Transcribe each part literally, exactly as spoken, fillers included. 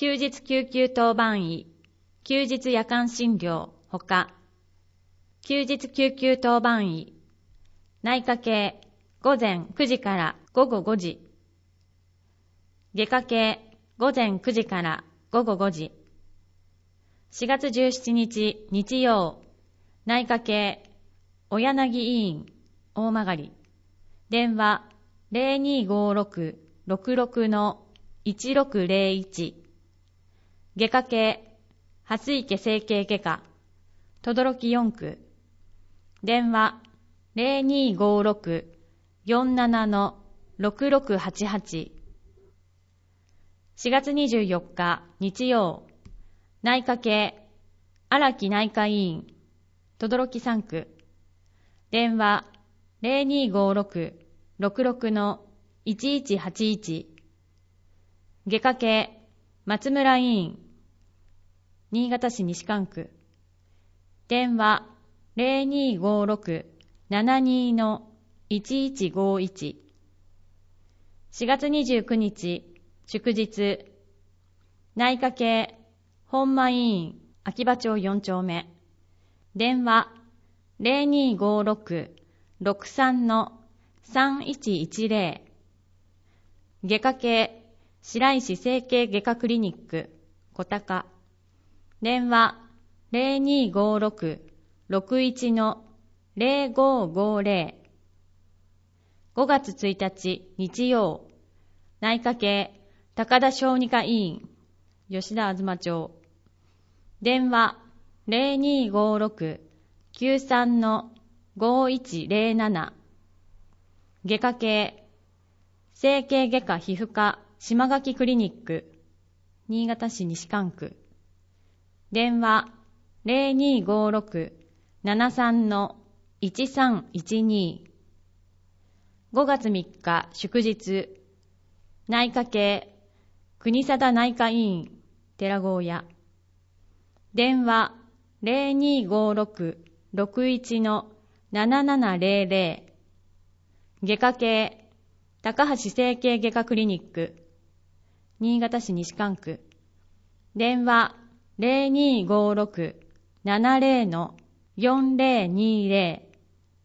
休日救急当番医、休日夜間診療ほか、休日救急当番医、内科系午前くじから午後ごじ、外科系午前くじから午後ごじ、しがつじゅうしちにち日曜、内科系小柳医院大曲、電話 ゼロにーごーろく ろくろく いちろくゼロいち、外科系蓮池整形外科等々力よん区、電話 ゼロにーごーろく よんなな ろくろくはちはち、しがつにじゅうよっか日曜、内科系荒木内科医院等々力さん区、電話 ゼロにーごーろく ろくろく いちいちはちいち、外科系松村医院新潟市西蒲区、電話 ゼロにーごーろく ななにー いちいちごいち、しがつにじゅうくにち祝日、内科系本間医院秋葉町よん丁目、電話 ゼロにーごーろく ろくさん さんいちいちゼロ、外科系白石整形外科クリニック小高、電話 ゼロにーごーろく ろくいち ゼロごーごーゼロ、ごがつついたち日曜、内科系高田小児科医院吉田東町、電話 ゼロにーごーろく きゅうさん ごいちゼロなな、外科系整形外科皮膚科島垣クリニック新潟市西蒲区、電話 ゼロにーごーろく ななさん いちさんいちに、ごがつみっか祝日、内科系国定内科医院寺郷屋、電話 ゼロにーごーろく ろくいち ななななゼロゼロ、外科系高橋整形外科クリニック新潟市西蒲区、電話 ゼロにーごーろく ななゼロ よんゼロにゼロ、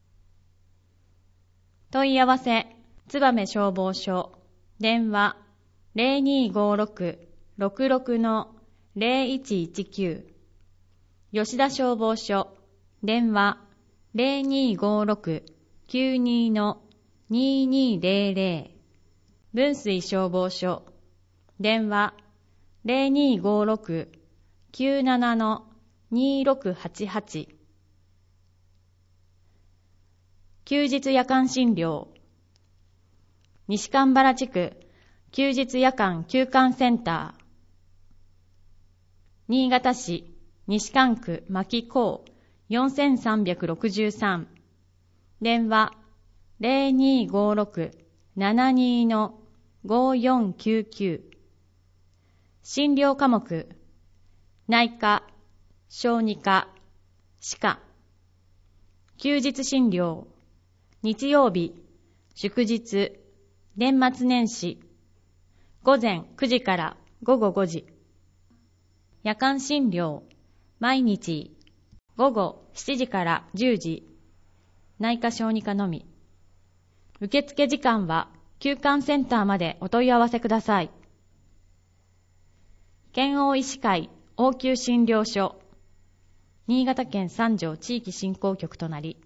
問い合わせ燕消防署、電話 ゼロにーごーろく ろくろく ゼロいちいちきゅう、吉田消防署、電話 ゼロにーごーろく きゅうにー にーにーゼロゼロ、分水消防署、電話 ゼロにーごーろく きゅうなな にーろくはちはち、休日夜間診療西蒲原地区休日夜間休館センター新潟市西蒲区牧港よんさんろくさん、電話 ゼロにーごーろく ななにー ごーよんきゅうきゅう、診療科目内科、小児科、歯科、休日診療日曜日、祝日、年末年始、午前くじから午後ごじ、夜間診療毎日、午後しちじからじゅうじ、内科小児科のみ。受付時間は休館センターまでお問い合わせください。県央医師会応急診療所、新潟県三条地域振興局となり、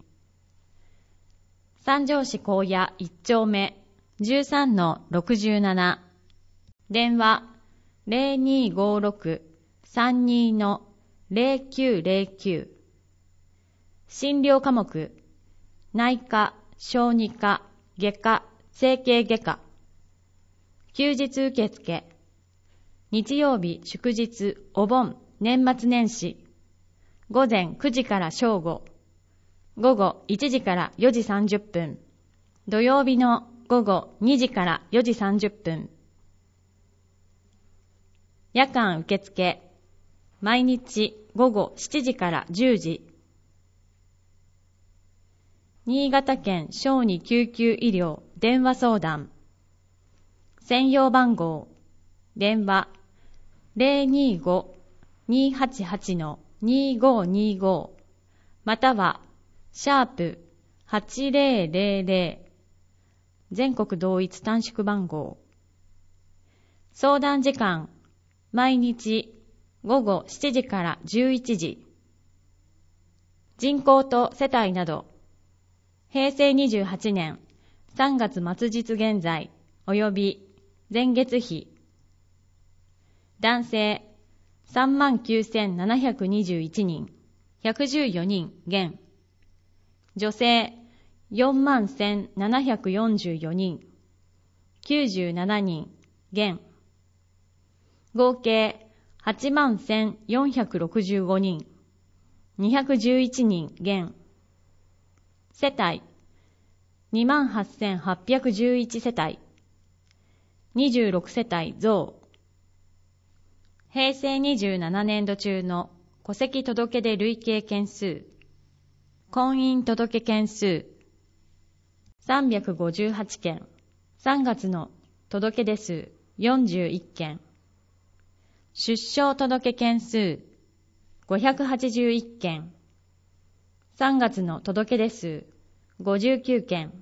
三条市高野一丁目 じゅうさんのろくじゅうなな、電話 ゼロにーごーろく さんにー ゼロきゅうゼロきゅう、診療科目内科、小児科、外科、整形外科、休日受付日曜日、祝日、お盆、年末年始、午前くじから正午、午後いちじからよじさんじゅっぷん、土曜日の午後にじからよじさんじゅっぷん。夜間受付、毎日午後しちじからじゅうじ。新潟県小児救急医療電話相談。専用番号、電話ゼロにご にーはちはち にーごーにーご またはシャープはちゼロゼロゼロ全国同一短縮番号。相談時間毎日午後しちじからじゅういちじ。人口と世帯など平成にじゅうはちねんさんがつ末日現在及び前月比。男性さんまんきゅうせんななひゃくにじゅういちにん、ひゃくじゅうよにん減。女性よんまんせんななひゃくよんじゅうよにん、きゅうじゅうななにん減。合計はちまんせんよんひゃくろくじゅうごにん、にひゃくじゅういちにん減。世帯にまんはっせんはっぴゃくじゅういち世帯、にじゅうろく世帯増。平成にじゅうななねん度中の戸籍届出累計件数。婚姻届件数さんびゃくごじゅうはちけん、さんがつの届出数よんじゅういっけん。出生届件数ごひゃくはちじゅういっけん、さんがつの届出数ごじゅうきゅうけん。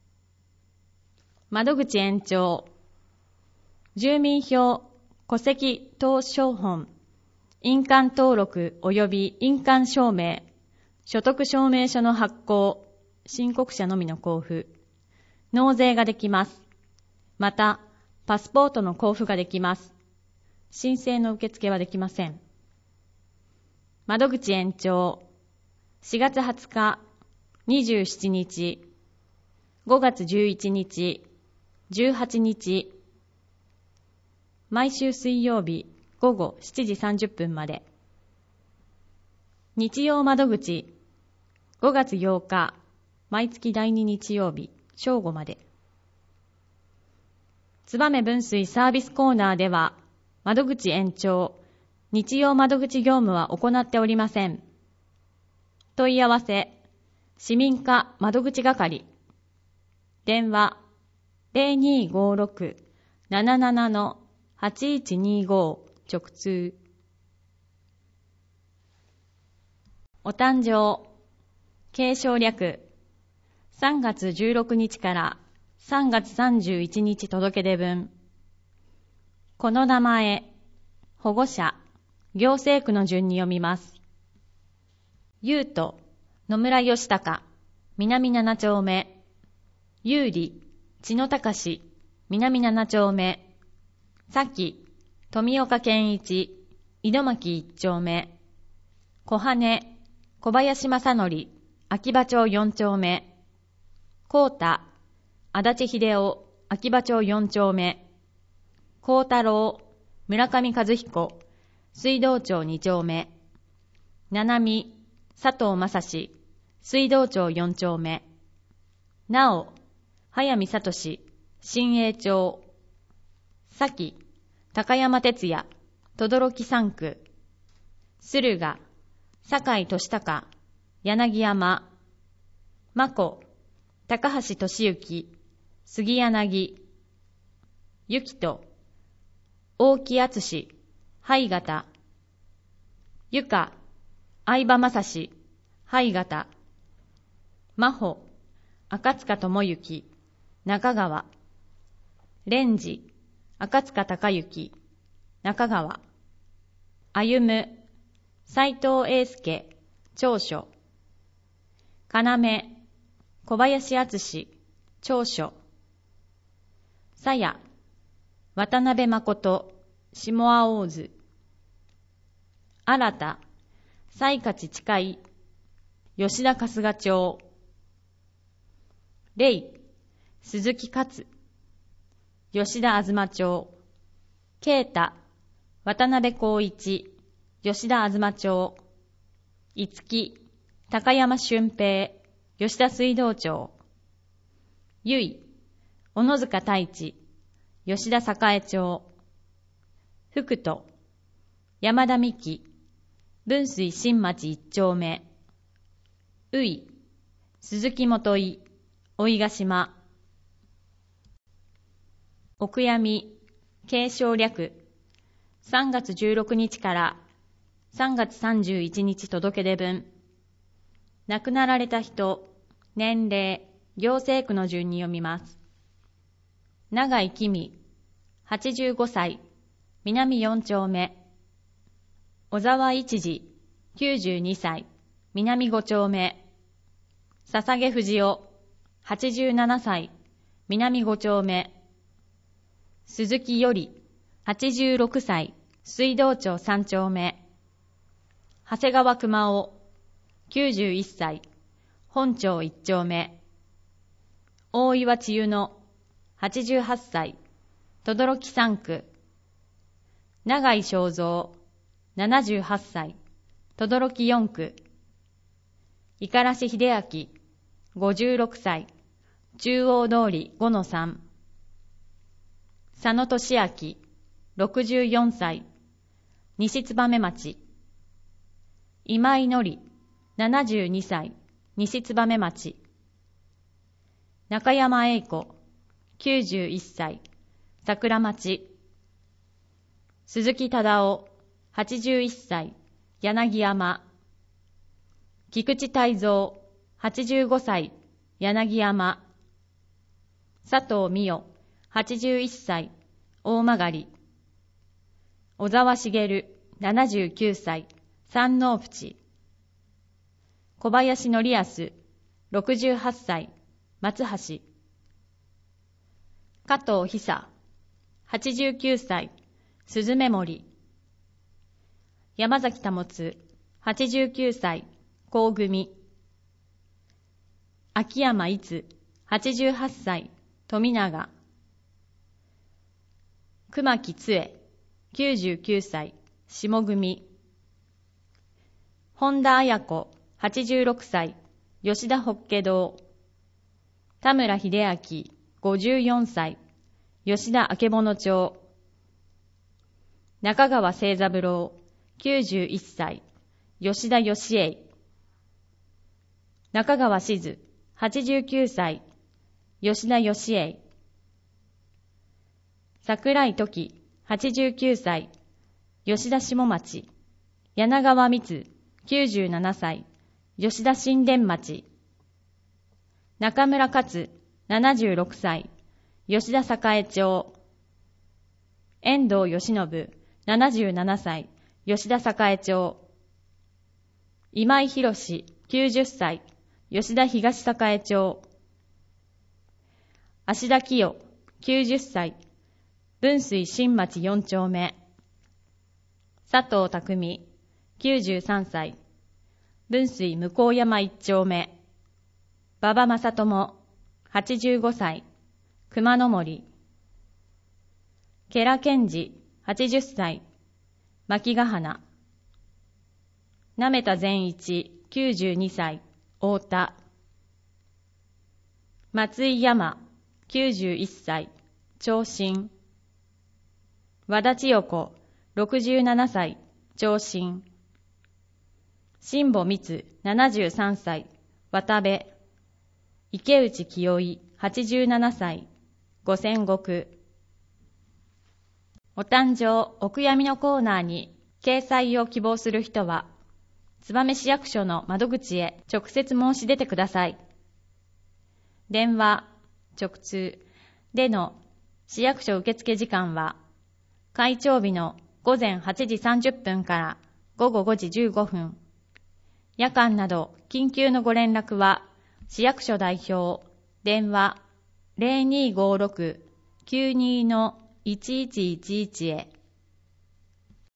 窓口延長。住民票、戸籍等照本、印鑑登録及び印鑑証明、所得証明書の発行、申告者のみの交付、納税ができます。また、パスポートの交付ができます。申請の受付はできません。窓口延長。しがつはつか、にじゅうしちにち、ごがつじゅういちにち、じゅうはちにち、毎週水曜日午後しちじさんじゅっぷんまで。日曜窓口ごがつようか、毎月だいに日曜日正午まで。燕分水サービスコーナーでは窓口延長、日曜窓口業務は行っておりません。問い合わせ市民課窓口係。電話 ゼロにーごーろく なななな はちいちにーご 直通。お誕生継承略さんがつじゅうろくにちからさんがつさんじゅういちにち届出分。この名前、保護者、行政区の順に読みます。ゆうと、野村義孝、南なな丁目。ゆうり、千野隆、南なな丁目。さき、富岡健一、井戸巻いち丁目。小羽、小林正則、秋葉町よん丁目。こうた、足立秀夫、秋葉町よん丁目。幸太郎、村上和彦、水道町に丁目。ななみ、佐藤正史、水道町よん丁目。なお、早見聡、新栄町。さき、高山哲也、等々力さん区。駿河、酒井俊孝、柳山。まこ、高橋俊之、杉柳。ゆきと、大木敦、灰形。ゆか、相葉正史、灰形。まほ、赤塚智之、中川。レンジ、赤塚隆之、中川。あゆむ、斉藤英介、長所。かなめ、小林敦、長所。さや、渡辺誠、下青津。あらた、西勝近い、吉田春日町。れい、鈴木勝、吉田東町。けいた、渡辺光一、吉田東町。いつき、高山俊平、吉田水道町。ゆい、小野塚太一、吉田栄町。ふくと、山田美希、分水新町一丁目。うい、鈴木元井、大ヶ島。お悔やみ、継承略。 さんがつじゅうろくにちからさんがつさんじゅういちにち届け出分。亡くなられた人、年齢、行政区の順に読みます。永井きみ、はちじゅうごさい、南よんちょうめ。小沢一次、きゅうじゅうにさい、南ごちょうめ。笹毛藤夫、はちじゅうななさい、南ごちょうめ。鈴木より、はちじゅうろくさい、水道町さんちょうめ。長谷川熊夫、きゅうじゅういっさい、本町いっちょうめ。大岩千代の、はちじゅうはっさい、等々力さんく。永井正蔵、ななじゅうはっさい、等々力よんく。五十嵐秀明、ごじゅうろくさい、中央通りごのさん。佐野俊明、ろくじゅうよんさい、西燕町。今井のり、ななじゅうにさい、西燕町。中山英子、きゅうじゅういっさい、桜町。鈴木忠夫、はちじゅういっさい、柳山。菊池泰造、はちじゅうごさい、柳山。佐藤美代、はちじゅういっさい、大曲。小沢茂、ななじゅうきゅうさい、山王淵。小林則康、ろくじゅうはっさい、松橋。加藤久、はちじゅうきゅうさい、鈴目森。山崎保、はちじゅうきゅうさい、高組。秋山いつ、はちじゅうはっさい、富永。熊木津江、きゅうじゅうきゅうさい、下組。本田彩子、はちじゅうろくさい、吉田法華堂。田村秀明、ごじゅうよんさい、吉田曙町。中川清三郎、きゅうじゅういっさい、吉田義栄。中川静、はちじゅうきゅうさい、吉田義栄。桜井時、はちじゅうきゅうさい、吉田下町。柳川光、きゅうじゅうななさい、吉田新田町。中村勝、ななじゅうろくさい、吉田栄町。遠藤義信、ななじゅうななさい、吉田栄町。今井博士、きゅうじゅっさい、吉田東栄町。芦田清、きゅうじゅっさい、分水新町よんちょうめ。佐藤匠、きゅうじゅうさんさい、分水向山いっちょうめ。馬場正友、はちじゅうごさい、熊野森。ケラケンジ、はちじゅっさい、牧ヶ花。なめた善一、きゅうじゅうにさい、太田。松井山、きゅうじゅういっさい、長新。和田千代子、ろくじゅうななさい、長新。辛坊光、ななじゅうさんさい、渡部。池内清井、はちじゅうななさい、五千石。お誕生お悔やみのコーナーに掲載を希望する人は、燕市役所の窓口へ直接申し出てください。電話、直通での市役所受付時間は、開庁日の午前はちじさんじゅっぷんから午後ごじじゅうごふん。夜間など緊急のご連絡は、市役所代表、電話 ゼロにーごーろく きゅうにーのいちいちいちいち へ。